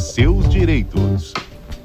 seus direitos.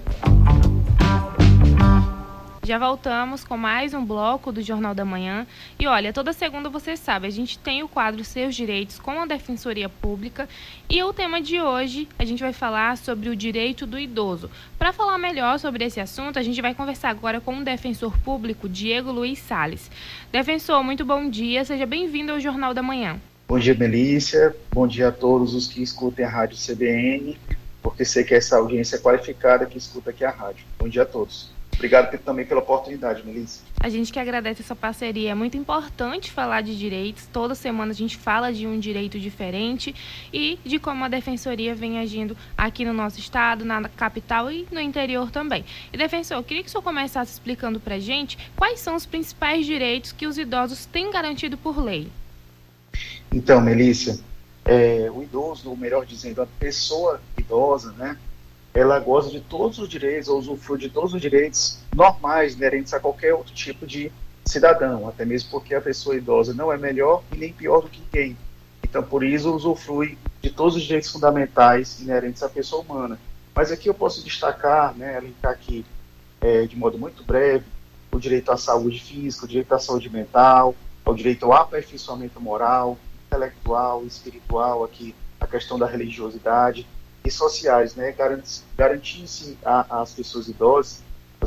Já voltamos com mais um bloco do Jornal da Manhã. E olha, toda segunda você sabe, a gente tem o quadro Seus Direitos com a Defensoria Pública. E o tema de hoje, a gente vai falar sobre o direito do idoso. Para falar melhor sobre esse assunto, a gente vai conversar agora com o defensor público, Diego Luiz Salles. Defensor, muito bom dia, seja bem-vindo ao Jornal da Manhã. Bom dia, Melícia. Bom dia a todos os que escutem a Rádio CBN, porque sei que essa audiência é qualificada que escuta aqui a rádio. Bom dia a todos. Obrigado também pela oportunidade, Melícia. A gente que agradece essa parceria. É muito importante falar de direitos. Toda semana a gente fala de um direito diferente e de como a Defensoria vem agindo aqui no nosso estado, na capital e no interior também. E, defensor, eu queria que o senhor começasse explicando para a gente quais são os principais direitos que os idosos têm garantido por lei. Então, Melícia, o idoso, ou melhor dizendo, a pessoa idosa, né? Ela goza de todos os direitos, ou usufrui de todos os direitos normais, inerentes a qualquer outro tipo de cidadão, até mesmo porque a pessoa idosa não é melhor e nem pior do que ninguém. Então, por isso, usufrui de todos os direitos fundamentais inerentes à pessoa humana. Mas aqui eu posso destacar, né, elencar aqui, de modo muito breve, o direito à saúde física, o direito à saúde mental, o direito ao aperfeiçoamento moral, intelectual, espiritual, aqui a questão da religiosidade, e sociais, né, garantir-se às pessoas idosas,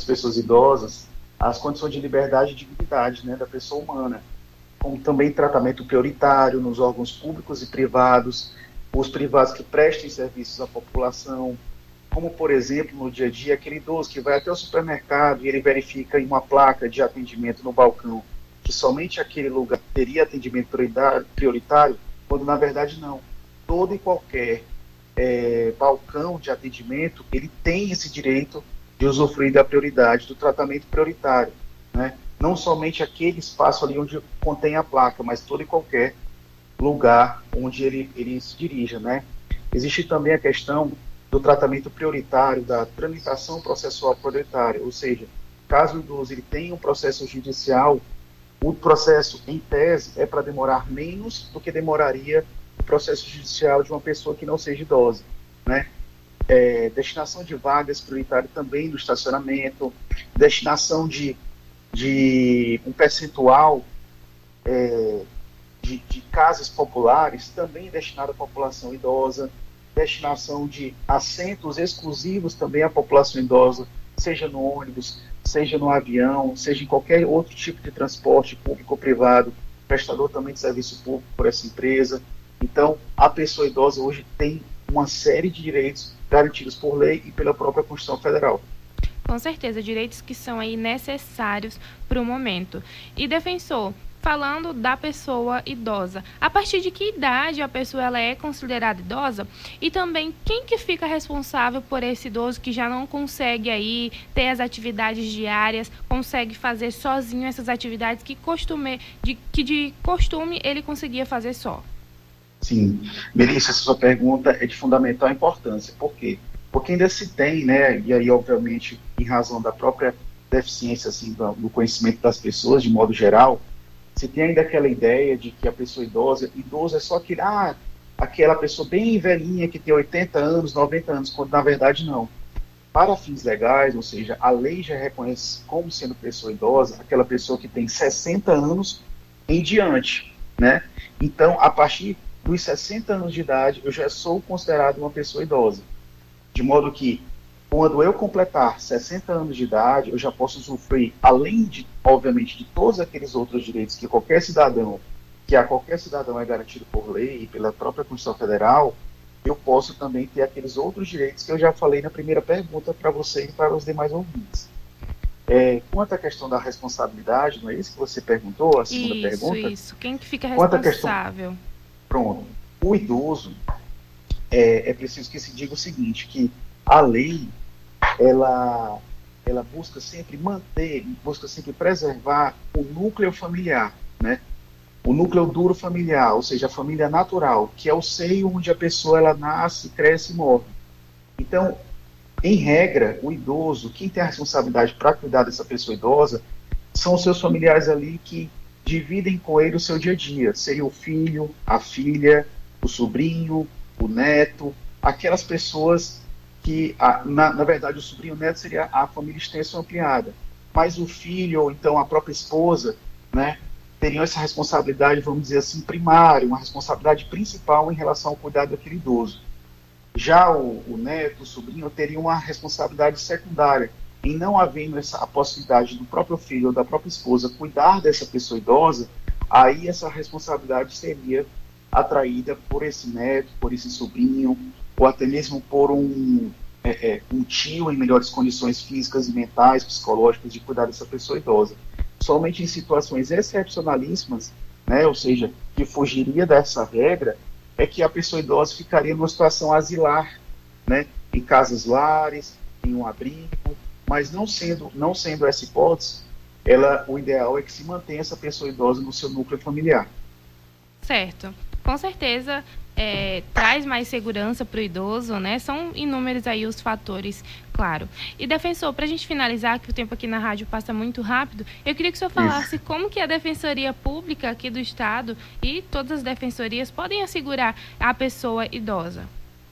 as condições de liberdade e dignidade, né, da pessoa humana, como também tratamento prioritário nos órgãos públicos e privados, os privados que prestem serviços à população, como, por exemplo, no dia a dia, aquele idoso que vai até o supermercado e ele verifica em uma placa de atendimento no balcão que somente aquele lugar teria atendimento prioritário, quando na verdade não. Todo e qualquer balcão de atendimento, ele tem esse direito de usufruir da prioridade, do tratamento prioritário, né? Não somente aquele espaço ali onde contém a placa, mas todo e qualquer lugar onde ele se dirija, né? Existe também a questão do tratamento prioritário, da tramitação processual prioritária, ou seja, caso o idoso ele tenha um processo judicial, o processo, em tese, é para demorar menos do que demoraria o processo judicial de uma pessoa que não seja idosa, né? Destinação de vagas prioritárias também no estacionamento, destinação de um percentual de casas populares também destinado à população idosa, destinação de assentos exclusivos também à população idosa, seja no ônibus, seja no avião, seja em qualquer outro tipo de transporte público ou privado, prestador também de serviço público por essa empresa. Então, a pessoa idosa hoje tem uma série de direitos garantidos por lei e pela própria Constituição Federal. Com certeza, direitos que são aí necessários para o momento. E, defensor, falando da pessoa idosa, a partir de que idade a pessoa ela é considerada idosa? E também, quem que fica responsável por esse idoso que já não consegue aí ter as atividades diárias, consegue fazer sozinho essas atividades que de costume ele conseguia fazer só? Sim, Melissa, essa sua pergunta é de fundamental importância. Por quê? Porque ainda se tem, né, e aí, obviamente, em razão da própria deficiência, assim, do conhecimento das pessoas, de modo geral, se tem ainda aquela ideia de que a pessoa idoso é só aquela pessoa bem velhinha que tem 80 anos, 90 anos, quando na verdade não. Para fins legais, ou seja, a lei já reconhece como sendo pessoa idosa aquela pessoa que tem 60 anos em diante, né? Então, a partir dos 60 anos de idade, eu já sou considerado uma pessoa idosa. De modo que, quando eu completar 60 anos de idade, eu já posso usufruir, além de, obviamente, de todos aqueles outros direitos que a qualquer cidadão é garantido por lei e pela própria Constituição Federal, eu posso também ter aqueles outros direitos que eu já falei na primeira pergunta para você e para os demais ouvintes. Quanto à questão da responsabilidade, não é isso que você perguntou, a segunda pergunta? Isso. Quem que fica responsável? Pronto. O idoso, é preciso que se diga o seguinte, que a lei, ela busca sempre preservar o núcleo familiar, né? O núcleo duro familiar, ou seja, a família natural, que é o seio onde a pessoa ela nasce, cresce e morre. Então, em regra, o idoso, quem tem a responsabilidade para cuidar dessa pessoa idosa, são os seus familiares ali que dividem com ele o seu dia a dia. Seria o filho, a filha, o sobrinho, o neto, aquelas pessoas que, na verdade, o sobrinho neto seria a família extensa ou ampliada, mas o filho, ou então a própria esposa, né, teriam essa responsabilidade, vamos dizer assim, primária, uma responsabilidade principal em relação ao cuidado daquele idoso. Já o neto, o sobrinho, teria uma responsabilidade secundária, em não havendo a possibilidade do próprio filho ou da própria esposa cuidar dessa pessoa idosa, aí essa responsabilidade seria atraída por esse neto, por esse sobrinho, ou até mesmo por um tio em melhores condições físicas e mentais, psicológicas, de cuidar dessa pessoa idosa. Somente em situações excepcionalíssimas, né, ou seja, que fugiria dessa regra, é que a pessoa idosa ficaria numa situação asilar, né, em casas lares, em um abrigo, mas não sendo essa hipótese, o ideal é que se mantenha essa pessoa idosa no seu núcleo familiar. Certo. Com certeza, traz mais segurança para o idoso, né? São inúmeros aí os fatores, claro. E, defensor, para a gente finalizar, que o tempo aqui na rádio passa muito rápido, eu queria que o senhor falasse como que a Defensoria Pública aqui do Estado e todas as defensorias podem assegurar a pessoa idosa.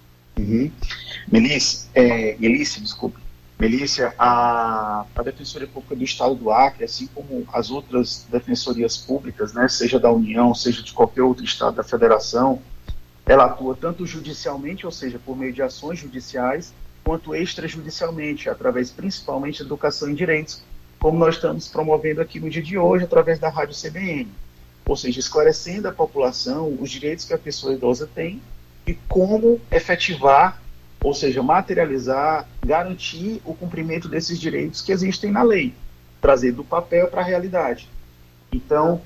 Melícia, desculpe. Melícia, a Defensoria Pública do Estado do Acre, assim como as outras defensorias públicas, né, seja da União, seja de qualquer outro estado da federação, ela atua tanto judicialmente, ou seja, por meio de ações judiciais, quanto extrajudicialmente, através principalmente da educação em direitos, como nós estamos promovendo aqui no dia de hoje, através da Rádio CBN. Ou seja, esclarecendo à população os direitos que a pessoa idosa tem e como efetivar, ou seja, materializar, garantir o cumprimento desses direitos que existem na lei, trazer do papel para a realidade. Então,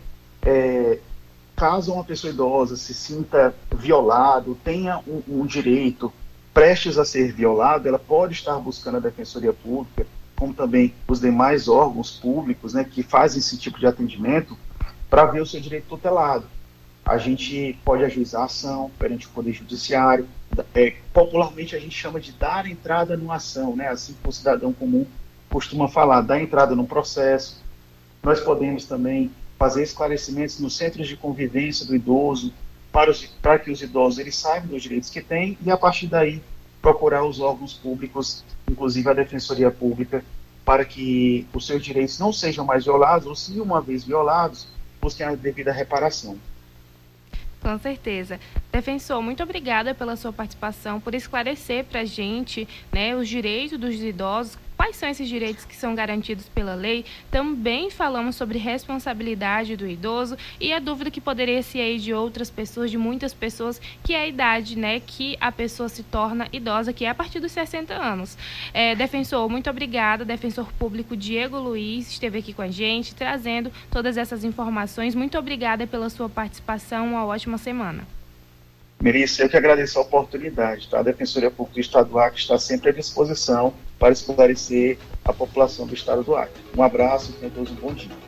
caso uma pessoa idosa se sinta violado, tenha um direito prestes a ser violado, ela pode estar buscando a Defensoria Pública, como também os demais órgãos públicos, né, que fazem esse tipo de atendimento, para ver o seu direito tutelado. A gente pode ajuizar a ação perante o Poder Judiciário, popularmente a gente chama de dar entrada numa ação, né, assim que o cidadão comum costuma falar, dar entrada num processo. Nós podemos também fazer esclarecimentos nos centros de convivência do idoso, para que os idosos eles saibam dos direitos que têm e, a partir daí, procurar os órgãos públicos, inclusive a Defensoria Pública, para que os seus direitos não sejam mais violados, ou se uma vez violados, busquem a devida reparação. Com certeza. Defensor, muito obrigada pela sua participação, por esclarecer para a gente, né, os direitos dos idosos, quais são esses direitos que são garantidos pela lei. Também falamos sobre responsabilidade do idoso e a dúvida que poderia ser aí de outras pessoas, de muitas pessoas, que é a idade, né, que a pessoa se torna idosa, que é a partir dos 60 anos. Defensor, muito obrigada. Defensor Público Diego Luiz esteve aqui com a gente, trazendo todas essas informações. Muito obrigada pela sua participação. Uma ótima semana. Melícia, eu que agradeço a oportunidade. Tá? A Defensoria Pública do Estado do Acre está sempre à disposição para esclarecer a população do Estado do Acre. Um abraço e tenham todos um bom dia.